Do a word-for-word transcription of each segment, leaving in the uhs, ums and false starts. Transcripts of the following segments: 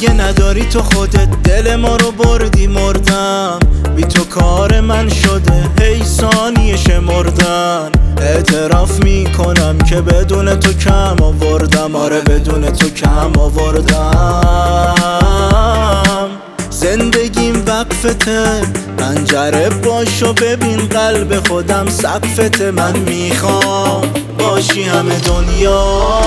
اگه نداری تو خودت دل ما رو بردی مردم، بی تو کار من شده هی ثانیه شمردن. اعتراف میکنم که بدون تو کم آوردم، آره بدون تو کم آوردم. زندگیم وقفته، پنجره باشو ببین قلب خودم سقفته. من میخوام باشی همه دنیا،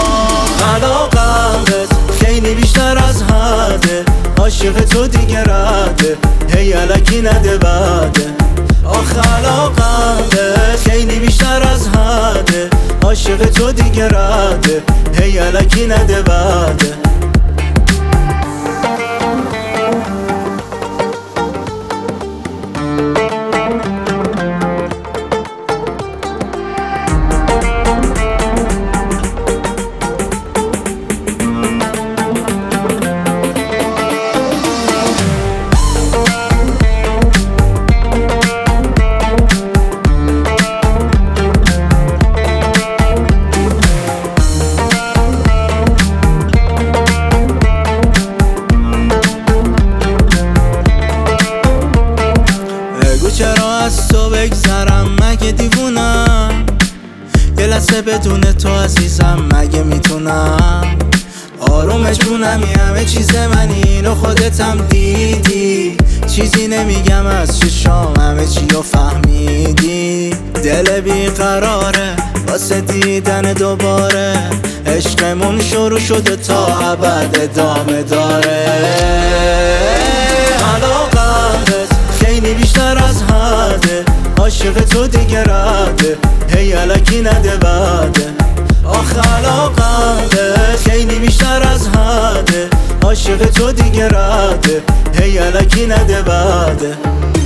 علاقمت خیلی بیشتر از حده، عاشق تو دیگه رده هی الکی نده بده. آخه علاقمت خیلی بیشتر از حده، عاشق تو دیگه رده هی الکی نده بده. چرا از تو بگذرم مگه دیوونم، یه لحظه بدون تو عزیزم مگه میتونم. آرومش بونمی همه چیز منی اینو خودتم دیدی، چیزی نمیگم از چشام همه چی رو فهمیدی. دل بیقراره واسه دیدن دوباره، عشقمون شروع شده تا ابد ادامه داره. علاقمت خیلی بیشتر از حده، عاشق تو دیگه رده هی الکی نده بده. آخه علاقمت خیلی بیشتر از حده، عاشق تو دیگه رده هی الکی نده بده.